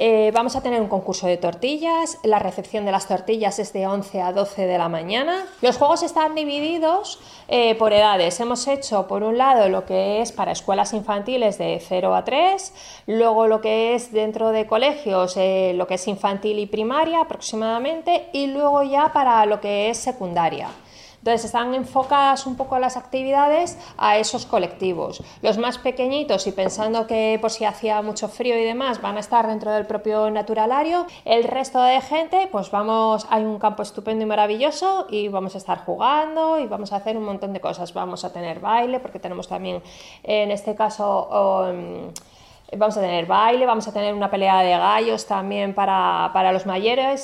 Vamos a tener un concurso de tortillas, la recepción de las tortillas es de 11 a 12 de la mañana. Los juegos están divididos por edades. Hemos hecho por un lado lo que es para escuelas infantiles de 0 a 3, luego lo que es dentro de colegios, lo que es infantil y primaria aproximadamente, y luego ya para lo que es secundaria. Entonces están enfocadas un poco las actividades a esos colectivos. Los más pequeñitos, y pensando que por si hacía mucho frío y demás, van a estar dentro del propio naturalario. El resto de gente, pues hay un campo estupendo y maravilloso y vamos a estar jugando y vamos a hacer un montón de cosas. Vamos a tener baile, porque tenemos también, en este caso, vamos a tener baile, vamos a tener una pelea de gallos también para los mayores.